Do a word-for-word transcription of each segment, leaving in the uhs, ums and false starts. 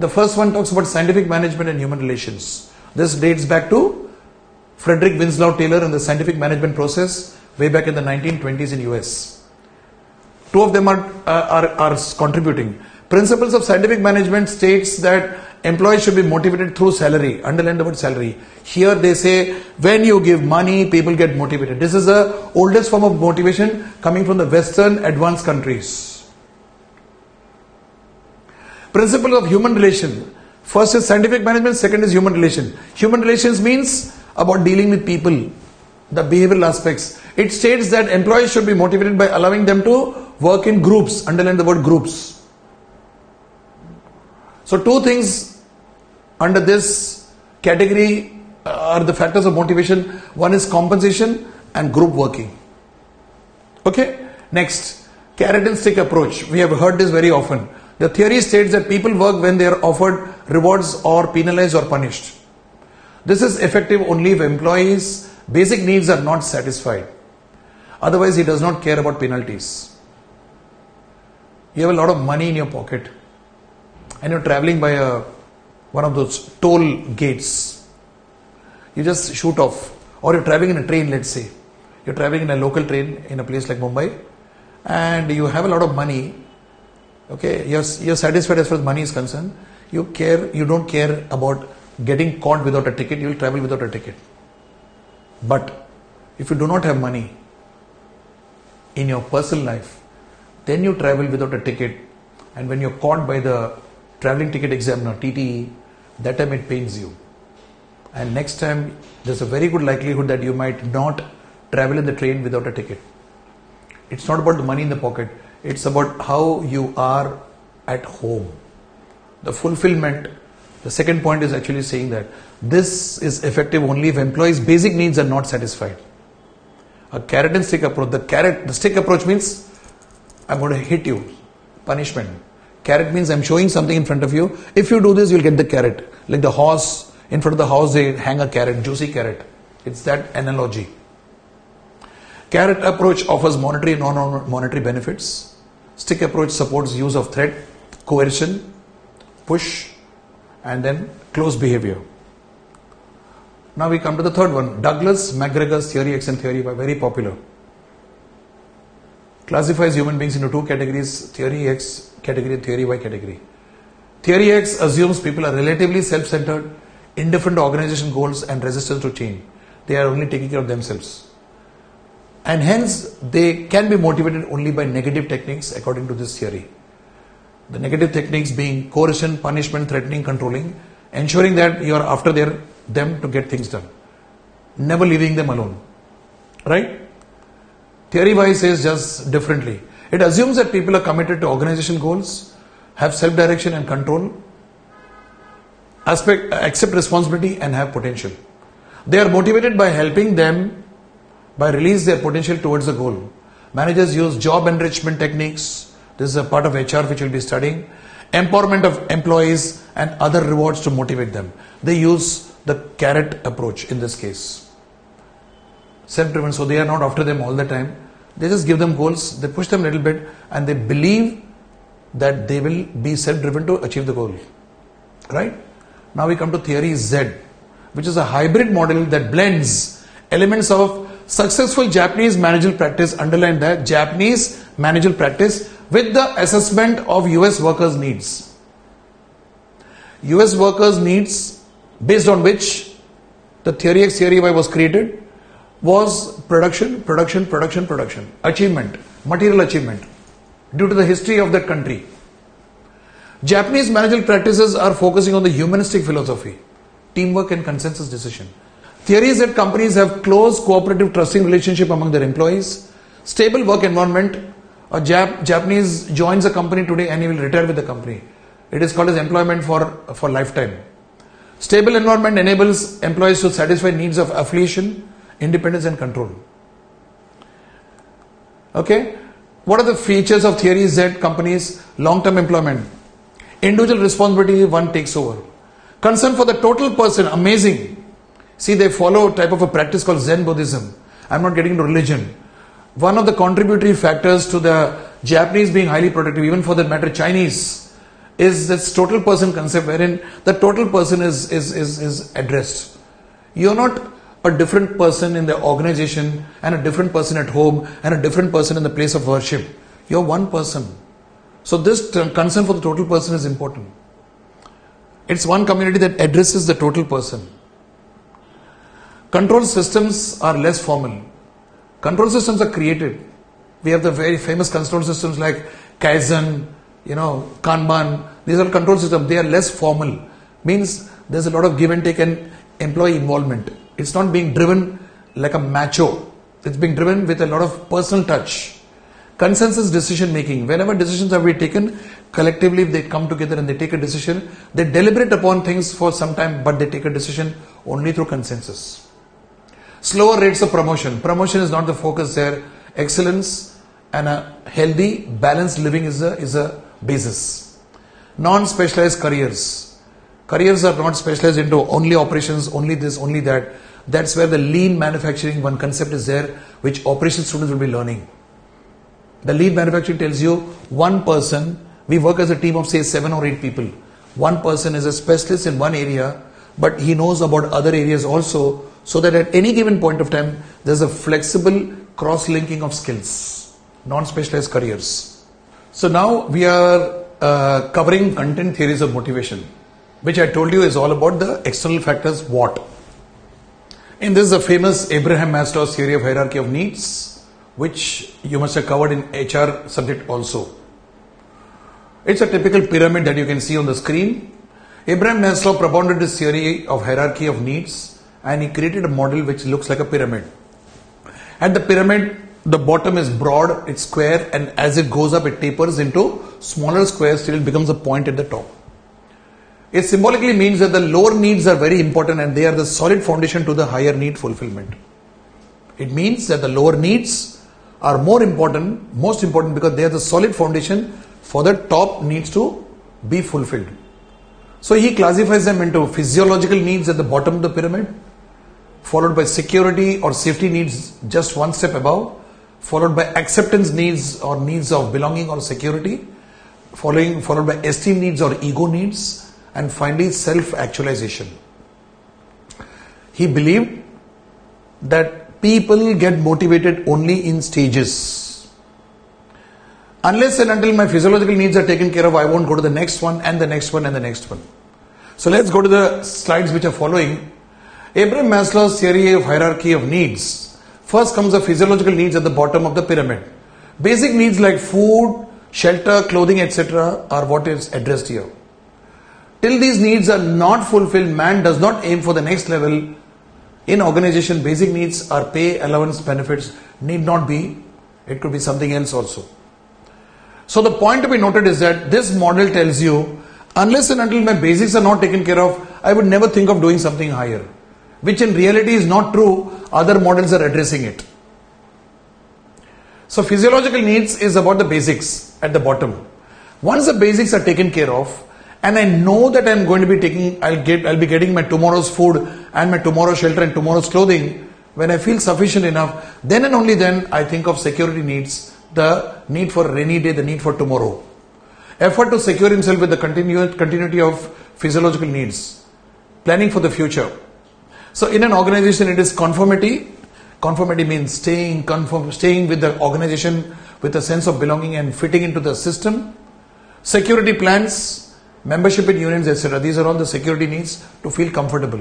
The first one talks about scientific management and human relations. This dates back to Frederick Winslow Taylor and the scientific management process way back in the nineteen twenties in U S. Two of them are, are, are contributing. Principles of scientific management states that employees should be motivated through salary. Underline the word salary. Here they say when you give money, people get motivated. This is the oldest form of motivation coming from the Western advanced countries. Principle of human relation. First is scientific management, second is human relation. Human relations means about dealing with people, the behavioral aspects. It states that employees should be motivated by allowing them to work in groups. Underline the word groups. So two things under this category are the factors of motivation. One is compensation and group working. Okay. Next, carrot and stick approach. We have heard this very often. The theory states that people work when they are offered rewards or penalized or punished. This is effective only if employees' basic needs are not satisfied. Otherwise, he does not care about penalties. You have a lot of money in your pocket and you're traveling by a, one of those toll gates. You just shoot off. Or you're traveling in a train, let's say. You're traveling in a local train in a place like Mumbai and you have a lot of money. Okay, you're, you're satisfied as far as money is concerned. You care, you don't care about getting caught without a ticket. You will travel without a ticket. But if you do not have money in your personal life, then you travel without a ticket, and when you're caught by the traveling ticket examiner, T T E, that time it pains you. And next time there's a very good likelihood that you might not travel in the train without a ticket. It's not about the money in the pocket. It's about how you are at home. The fulfillment, the second point is actually saying that this is effective only if employees' basic needs are not satisfied. A carrot and stick approach. The carrot, the stick approach means I'm going to hit you. Punishment. Carrot means I'm showing something in front of you. If you do this, you'll get the carrot. Like the horse, in front of the house, they hang a carrot, juicy carrot. It's that analogy. Carrot approach offers monetary and non-monetary benefits. Stick approach supports use of threat, coercion, push, and then close behavior. Now we come to the third one. Douglas McGregor's Theory X and Theory Y, very popular. Classifies human beings into two categories, Theory X category and Theory Y category. Theory X assumes people are relatively self-centered, indifferent to organization goals and resistance to change. They are only taking care of themselves. And hence, they can be motivated only by negative techniques according to this theory. The negative techniques being coercion, punishment, threatening, controlling, ensuring that you are after their, them to get things done. Never leaving them alone. Right? Theory Y says just differently. It assumes that people are committed to organization goals, have self-direction and control, aspect, accept responsibility and have potential. They are motivated by helping them by release their potential towards the goal. Managers use job enrichment techniques. This is a part of H R which we'll be studying. Empowerment of employees and other rewards to motivate them. They use the carrot approach in this case. Self-driven, so they are not after them all the time. They just give them goals, they push them a little bit and they believe that they will be self-driven to achieve the goal. Right? Now we come to Theory Z, which is a hybrid model that blends elements of successful Japanese managerial practice, underline that, Japanese managerial practice with the assessment of U S workers' needs. U S workers' needs based on which the Theory X, Theory Y was created was production, production, production, production, achievement, material achievement due to the history of that country. Japanese managerial practices are focusing on the humanistic philosophy, teamwork and consensus decision. Theory is that companies have close, cooperative, trusting relationship among their employees, stable work environment. A Jap- Japanese joins a company today and he will retire with the company. It is called as employment for, for lifetime. Stable environment enables employees to satisfy needs of affiliation, independence and control. Okay. What are the features of Theory Z companies? Long-term employment. Individual responsibility, one takes over. Concern for the total person, amazing. See, they follow a type of a practice called Zen Buddhism. I'm not getting into religion. One of the contributory factors to the Japanese being highly productive, even for that matter Chinese, is this total person concept, wherein the total person is, is, is, is addressed. You're not a different person in the organization and a different person at home and a different person in the place of worship. You're one person. So this concern for the total person is important. It's one community that addresses the total person. Control systems are less formal. Control systems are created. We have the very famous control systems like Kaizen, you know, Kanban. These are control systems. They are less formal. Means there's a lot of give and take and employee involvement. It's not being driven like a macho. It's being driven with a lot of personal touch. Consensus decision making. Whenever decisions are being taken, collectively they come together and they take a decision. They deliberate upon things for some time, but they take a decision only through consensus. Slower rates of promotion. Promotion is not the focus there. Excellence and a healthy, balanced living is a, is a basis. Non-specialized careers. Careers are not specialized into only operations, only this, only that. That's where the lean manufacturing, one concept is there, which operations students will be learning. The lean manufacturing tells you one person, we work as a team of say seven or eight people. One person is a specialist in one area, but he knows about other areas also, so that at any given point of time, there's a flexible cross-linking of skills, non-specialized careers. So now we are uh, covering content theories of motivation, which I told you is all about the external factors, what. And this is a famous Abraham Maslow's theory of hierarchy of needs, which you must have covered in H R subject also. It's a typical pyramid that you can see on the screen. Abraham Maslow propounded this theory of hierarchy of needs, and he created a model which looks like a pyramid. At the pyramid, the bottom is broad, it's square, and as it goes up, it tapers into smaller squares till it becomes a point at the top. It symbolically means that the lower needs are very important and they are the solid foundation to the higher need fulfillment. It means that the lower needs are more important, most important because they are the solid foundation for the top needs to be fulfilled. So he classifies them into physiological needs at the bottom of the pyramid, followed by security or safety needs just one step above, followed by acceptance needs or needs of belonging or security, following followed by esteem needs or ego needs, and finally self-actualization. He believed that people get motivated only in stages. Unless and until my physiological needs are taken care of, I won't go to the next one and the next one and the next one. So let's go to the slides which are following. Abraham Maslow's theory of hierarchy of needs. First comes the physiological needs at the bottom of the pyramid. Basic needs like food, shelter, clothing, et cetera are what is addressed here. Till these needs are not fulfilled, man does not aim for the next level. In organization, basic needs are pay, allowance, benefits, need not be. It could be something else also. So the point to be noted is that this model tells you, unless and until my basics are not taken care of, I would never think of doing something higher. Which in reality is not true, other models are addressing it. So physiological needs is about the basics at the bottom. Once the basics are taken care of, and I know that I'm going to be taking, I'll get, I'll be getting my tomorrow's food and my tomorrow's shelter and tomorrow's clothing. When I feel sufficient enough, then and only then I think of security needs, the need for a rainy day, the need for tomorrow. Effort to secure himself with the continu- continuity of physiological needs. Planning for the future. So in an organization, it is conformity. Conformity means staying conform, staying with the organization with a sense of belonging and fitting into the system. Security plans. Membership in unions, et cetera. These are all the security needs to feel comfortable.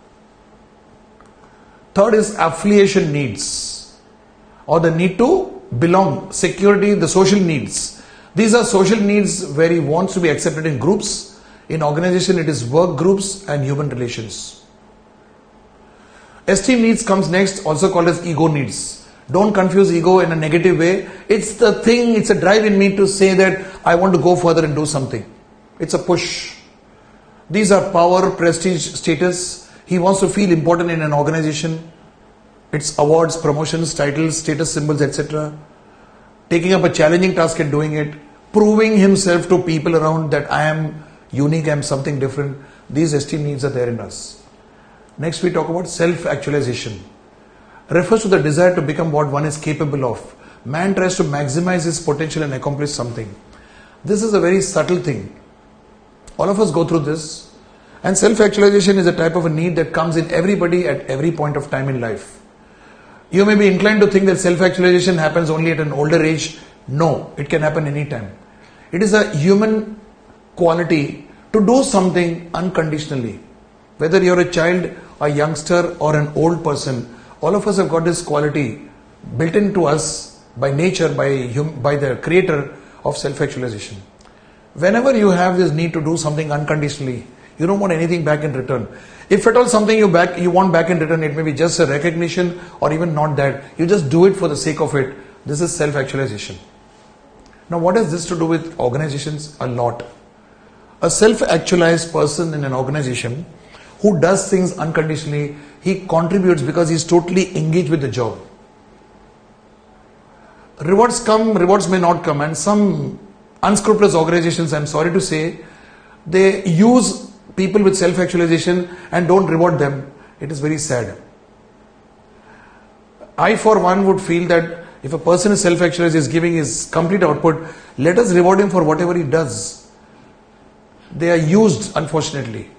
Third is affiliation needs, or the need to belong, security, the social needs. These are social needs where he wants to be accepted in groups. In organization, it is work groups and human relations. Esteem needs comes next, also called as ego needs. Don't confuse ego in a negative way. It's the thing, it's a drive in me to say that I want to go further and do something. It's a push. These are power, prestige, status. He wants to feel important in an organization. It's awards, promotions, titles, status symbols, et cetera. Taking up a challenging task and doing it. Proving himself to people around that I am unique, I am something different. These esteem needs are there in us. Next we talk about self-actualization. Refers to the desire to become what one is capable of. Man tries to maximize his potential and accomplish something. This is a very subtle thing. All of us go through this. And self-actualization is a type of a need that comes in everybody at every point of time in life. You may be inclined to think that self-actualization happens only at an older age. No, it can happen anytime. It is a human quality to do something unconditionally. Whether you're a child, a youngster or an old person, all of us have got this quality built into us by nature, by, hum, by the creator of self-actualization. Whenever you have this need to do something unconditionally, you don't want anything back in return. If at all something you back you want back in return, it may be just a recognition or even not that. You just do it for the sake of it. This is self-actualization. Now what has this to do with organizations? A lot. A self-actualized person in an organization who does things unconditionally, he contributes because he's totally engaged with the job. Rewards come, rewards may not come, and some unscrupulous organizations, I'm sorry to say, they use people with self-actualization and don't reward them. It is very sad. I for one would feel that if a person is self-actualized, is giving his complete output, let us reward him for whatever he does. They are used, unfortunately.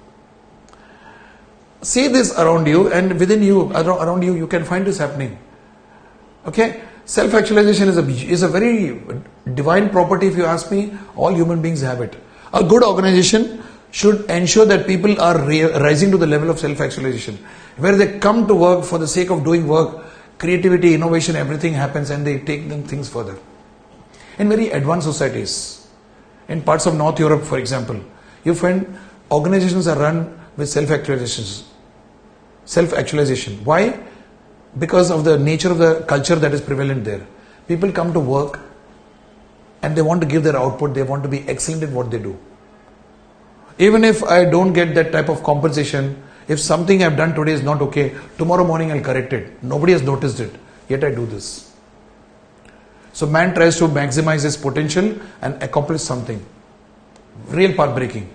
See this around you, and within you, around you, you can find this happening. Okay? Self-actualization is a, is a very divine property, if you ask me. All human beings have it. A good organization should ensure that people are rising to the level of self-actualization, where they come to work for the sake of doing work. Creativity, innovation, everything happens, and they take them things further. In very advanced societies, in parts of North Europe, for example, you find organizations are run with self-actualization. Self-actualization. Why? Because of the nature of the culture that is prevalent there. People come to work and they want to give their output, they want to be excellent in what they do. Even if I don't get that type of compensation, if something I've done today is not okay, tomorrow morning I'll correct it. Nobody has noticed it, yet I do this. So man tries to maximize his potential and accomplish something. Real path breaking.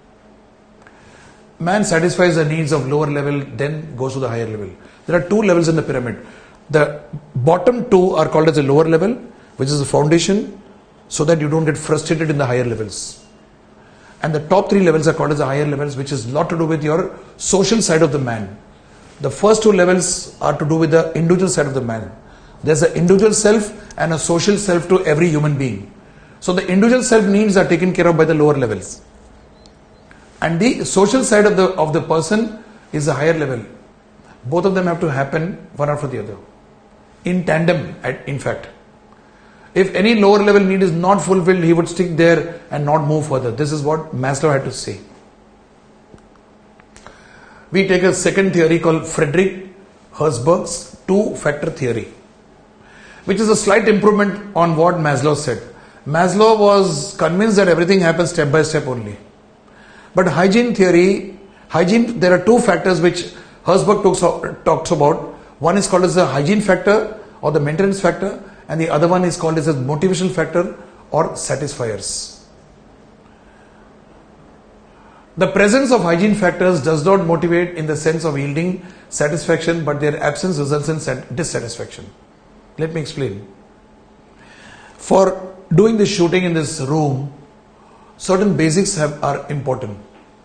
Man satisfies the needs of lower level, then goes to the higher level. There are two levels in the pyramid. The bottom two are called as the lower level, which is the foundation, so that you don't get frustrated in the higher levels. And the top three levels are called as the higher levels, which is a lot to do with your social side of the man. The first two levels are to do with the individual side of the man. There's an individual self and a social self to every human being. So the individual self needs are taken care of by the lower levels. And the social side of the of the person is a higher level. Both of them have to happen one after the other. In tandem, in fact. If any lower level need is not fulfilled, he would stick there and not move further. This is what Maslow had to say. We take a second theory called Frederick Herzberg's two-factor theory, which is a slight improvement on what Maslow said. Maslow was convinced that everything happens step by step only. But hygiene theory, hygiene, there are two factors which Herzberg talks, talks about. One is called as the hygiene factor or the maintenance factor, and the other one is called as a motivational factor or satisfiers. The presence of hygiene factors does not motivate in the sense of yielding satisfaction, but their absence results in dissatisfaction. Let me explain. For doing this shooting in this room, certain basics have, are important.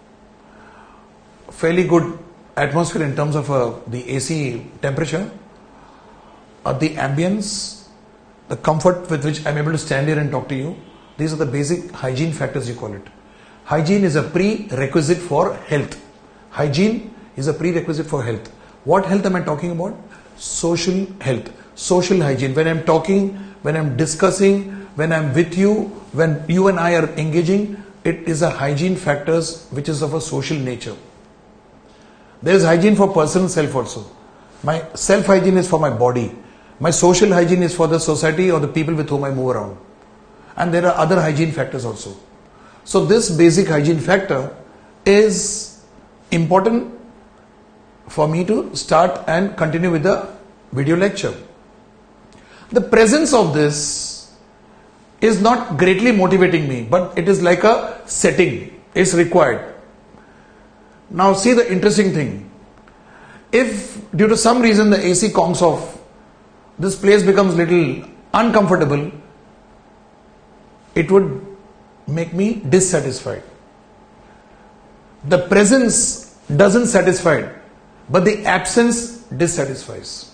Fairly good atmosphere in terms of uh, the A C temperature, uh, the ambience, the comfort with which I'm able to stand here and talk to you. These are the basic hygiene factors, you call it. Hygiene is a prerequisite for health. Hygiene is a prerequisite for health. What health am I talking about? Social health. Social hygiene. When I'm talking, when I'm discussing, when I'm with you, when you and I are engaging, it is a hygiene factors which is of a social nature. There is hygiene for personal self also. My self-hygiene is for my body. My social hygiene is for the society or the people with whom I move around. And there are other hygiene factors also. So this basic hygiene factor is important for me to start and continue with the video lecture. The presence of this is not greatly motivating me, but it is like a setting. It's required. Now see the interesting thing. If due to some reason the A C conks off, this place becomes little uncomfortable, it would make me dissatisfied. The presence doesn't satisfy, but the absence dissatisfies.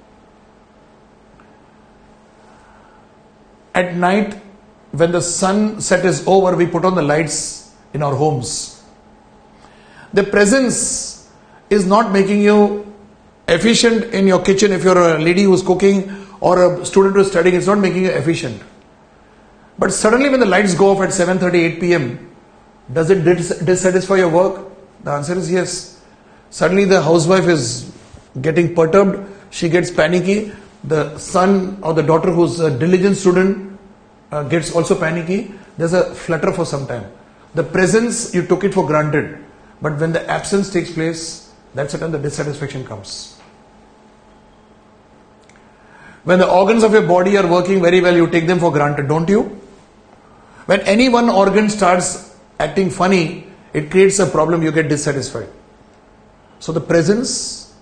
At night, when the sunset is over, we put on the lights in our homes. The presence is not making you efficient in your kitchen. If you're a lady who's cooking or a student who's studying, it's not making you efficient. But suddenly when the lights go off at seven thirty, eight p.m., does it dis- dissatisfy your work? The answer is yes. Suddenly the housewife is getting perturbed. She gets panicky. The son or the daughter who's a diligent student uh, gets also panicky. There's a flutter for some time. The presence, you took it for granted. But when the absence takes place, that's the time the dissatisfaction comes. When the organs of your body are working very well, you take them for granted, don't you? When any one organ starts acting funny, it creates a problem, you get dissatisfied. So the presence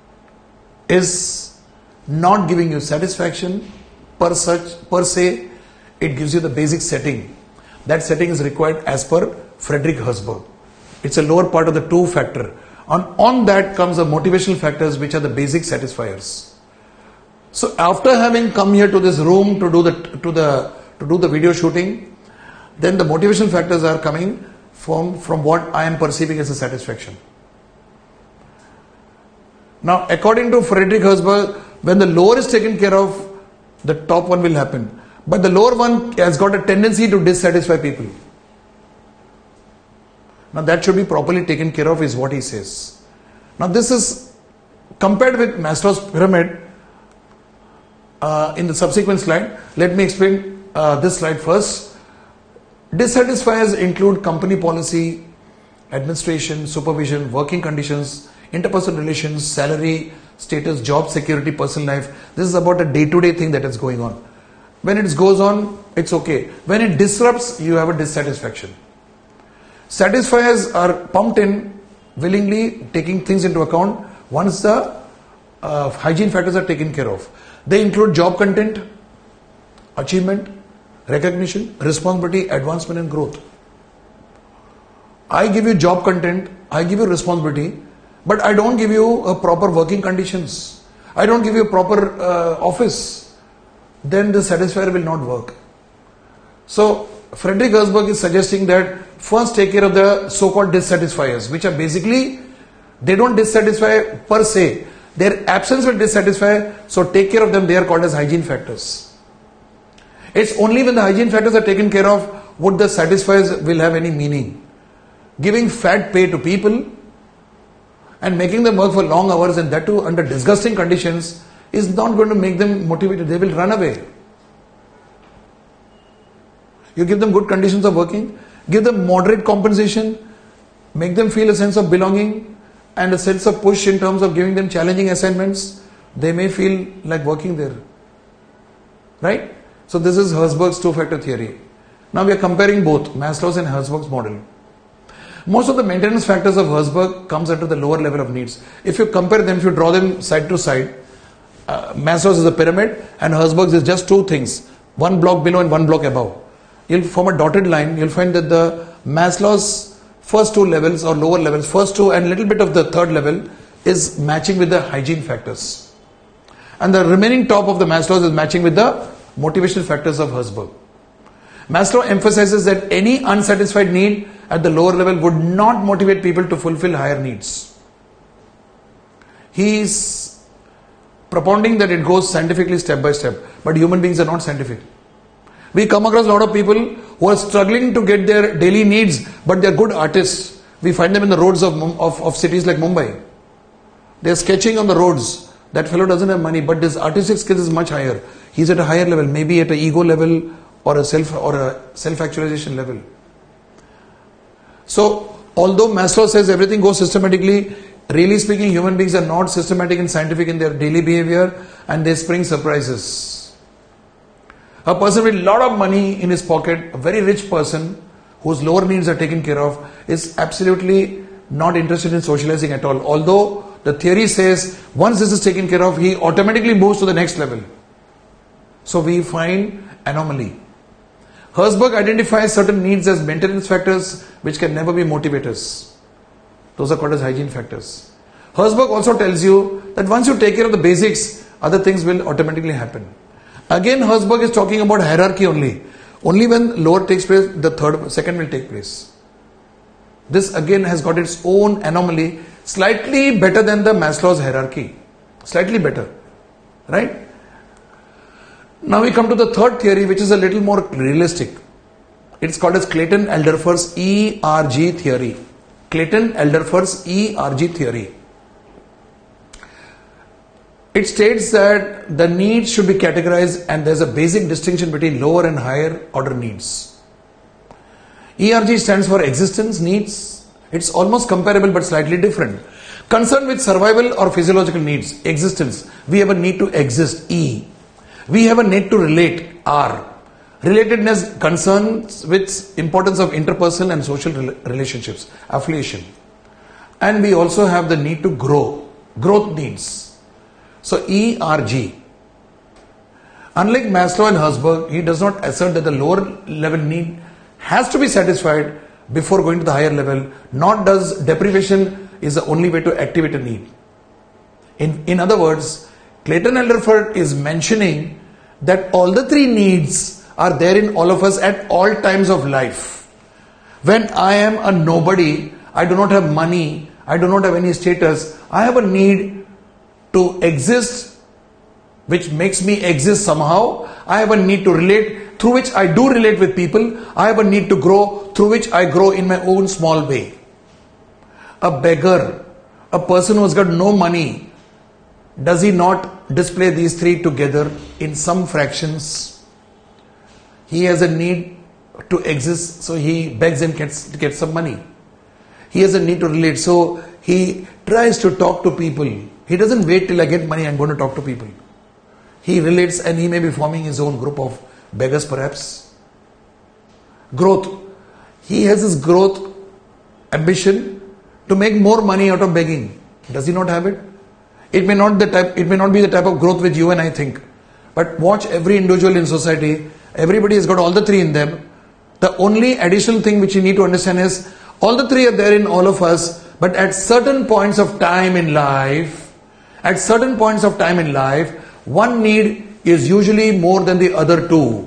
is not giving you satisfaction per such, per se. It gives you the basic setting. That setting is required as per Frederick Herzberg. It's a lower part of the two factor. On, on that comes the motivational factors, which are the basic satisfiers. So after having come here to this room to do the to the to do the video shooting, then the motivational factors are coming from, from what I am perceiving as a satisfaction. Now, according to Frederick Herzberg, when the lower is taken care of, the top one will happen. But the lower one has got a tendency to dissatisfy people. Now that should be properly taken care of is what he says. Now this is compared with Maslow's pyramid uh, in the subsequent slide. Let me explain uh, this slide first. Dissatisfiers include company policy, administration, supervision, working conditions, interpersonal relations, salary, status, job security, personal life. This is about a day-to-day thing that is going on. When it goes on, it's okay. When it disrupts, you have a dissatisfaction. Satisfiers are pumped in willingly, taking things into account once the uh, hygiene factors are taken care of. They include job content, achievement, recognition, responsibility, advancement and growth. I give you job content, I give you responsibility, but I don't give you a proper working conditions. I don't give you a proper uh, office. Then the satisfier will not work. So Frederick Herzberg is suggesting that first take care of the so-called dissatisfiers, which are basically, they don't dissatisfy per se. Their absence will dissatisfy, so take care of them. They are called as hygiene factors. It's only when the hygiene factors are taken care of would the satisfiers will have any meaning. Giving fat pay to people and making them work for long hours, and that too under disgusting conditions, is not going to make them motivated. They will run away. You give them good conditions of working, give them moderate compensation, make them feel a sense of belonging and a sense of push in terms of giving them challenging assignments. They may feel like working there. Right? So this is Herzberg's two-factor theory. Now we are comparing both Maslow's and Herzberg's model. Most of the maintenance factors of Herzberg comes under the lower level of needs. If you compare them, if you draw them side to side, uh, Maslow's is a pyramid and Herzberg's is just two things, one block below and one block above. You'll form a dotted line, you'll find that the Maslow's first two levels or lower levels, first two and little bit of the third level is matching with the hygiene factors. And the remaining top of the Maslow's is matching with the motivational factors of Herzberg. Maslow emphasizes that any unsatisfied need at the lower level would not motivate people to fulfill higher needs. He is propounding that it goes scientifically step by step, but human beings are not scientific. We come across a lot of people who are struggling to get their daily needs, but they are good artists. We find them in the roads of, of, of cities like Mumbai. They are sketching on the roads. That fellow doesn't have money, but his artistic skills is much higher. He's at a higher level, maybe at an ego level or a self or a self-actualization level. So, although Maslow says everything goes systematically, really speaking, human beings are not systematic and scientific in their daily behavior, and they spring surprises. A person with a lot of money in his pocket, a very rich person whose lower needs are taken care of, is absolutely not interested in socializing at all. Although the theory says once this is taken care of, he automatically moves to the next level. So we find anomaly. Herzberg identifies certain needs as maintenance factors which can never be motivators. Those are called as hygiene factors. Herzberg also tells you that once you take care of the basics, other things will automatically happen. Again, Herzberg is talking about hierarchy only. Only when lower takes place, the third, second will take place. This again has got its own anomaly, slightly better than the Maslow's hierarchy. Slightly better. Right? Now we come to the third theory, which is a little more realistic. It's called as Clayton-Alderfer's E R G theory. Clayton-Alderfer's E R G theory. It states that the needs should be categorized and there's a basic distinction between lower and higher order needs. E R G stands for existence needs. It's almost comparable but slightly different. Concerned with survival or physiological needs, existence. We have a need to exist, E. We have a need to relate, R. Relatedness concerns with importance of interpersonal and social relationships, affiliation. And we also have the need to grow, growth needs. So E R G. Unlike Maslow and Herzberg, he does not assert that the lower level need has to be satisfied before going to the higher level, nor does deprivation is the only way to activate a need. In, in other words, Clayton-Alderfer is mentioning that all the three needs are there in all of us at all times of life. When I am a nobody, I do not have money, I do not have any status, I have a need to exist, which makes me exist somehow. I have a need to relate, through which I do relate with people. I have a need to grow, through which I grow in my own small way. A beggar, a person who has got no money, does he not display these three together in some fractions? He has a need to exist, so he begs and gets to get some money. He has a need to relate, so he tries to talk to people. He doesn't wait till I get money, I'm going to talk to people. He relates and he may be forming his own group of beggars perhaps. Growth. He has his growth ambition to make more money out of begging. Does he not have it? It may not the type, it may not be the type of growth which you and I think. But watch every individual in society. Everybody has got all the three in them. The only additional thing which you need to understand is all the three are there in all of us, but at certain points of time in life, at certain points of time in life, one need is usually more than the other two.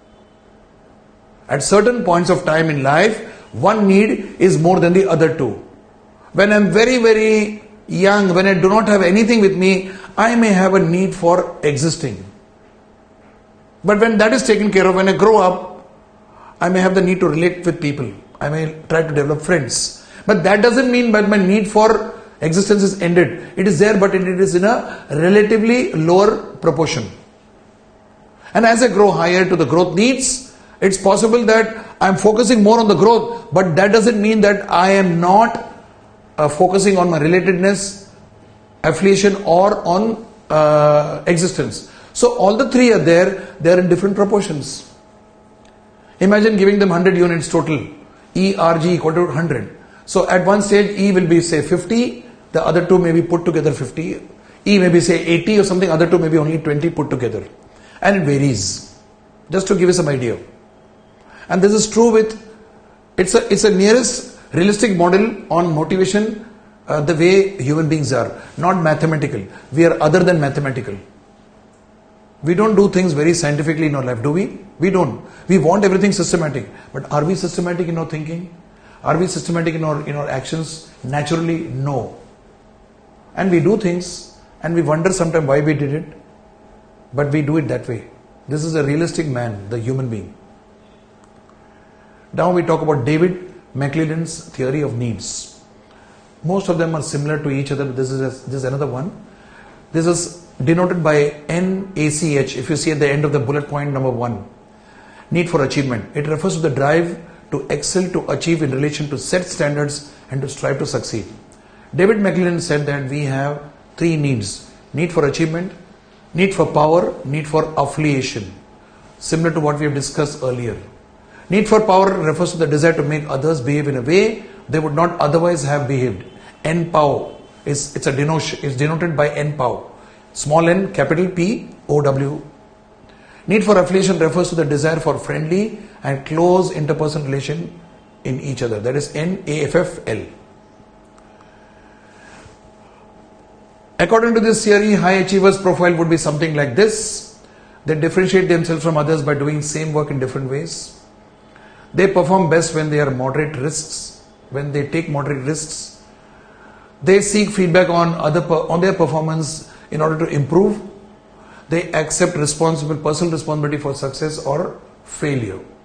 At certain points of time in life, one need is more than the other two. When I'm very, very young, when I do not have anything with me, I may have a need for existing. But when that is taken care of, when I grow up, I may have the need to relate with people. I may try to develop friends. But that doesn't mean that my need for existence is ended. It is there, but it is in a relatively lower proportion. And as I grow higher to the growth needs, it's possible that I'm focusing more on the growth, but that doesn't mean that I am not uh, focusing on my relatedness, affiliation, or on uh, existence. So all the three are there, they are in different proportions. Imagine giving them one hundred units total, E R G equal to one hundred. So at one stage E will be say fifty, the other two may be put together fifty, E may be say eighty or something, other two may be only twenty put together. And it varies, just to give you some idea. And this is true with, it's a, it's a nearest realistic model on motivation, uh, the way human beings are, not mathematical. We are other than mathematical. We don't do things very scientifically in our life, do we? We don't. We want everything systematic. But are we systematic in our thinking? Are we systematic in our, in our actions? Naturally, no. And we do things and we wonder sometimes why we did it. But we do it that way. This is a realistic man, the human being. Now we talk about David McClelland's theory of needs. Most of them are similar to each other, but this is, a, this is another one. This is denoted by N A C H, if you see at the end of the bullet point number one. Need for achievement. It refers to the drive to excel, to achieve in relation to set standards and to strive to succeed. David McClelland said that we have three needs. Need for achievement, need for power, need for affiliation. Similar to what we have discussed earlier. Need for power refers to the desire to make others behave in a way they would not otherwise have behaved. N-pow is it's a denotion, is denoted by N-pow. Small n, capital P, O W. Need for affiliation refers to the desire for friendly and close interpersonal relation in each other. That is N A F F L. According to this theory, high achievers profile would be something like this. They differentiate themselves from others by doing same work in different ways. They perform best when they are moderate risks, when they take moderate risks. They seek feedback on other on their performance in order to improve. They accept responsible personal responsibility for success or failure.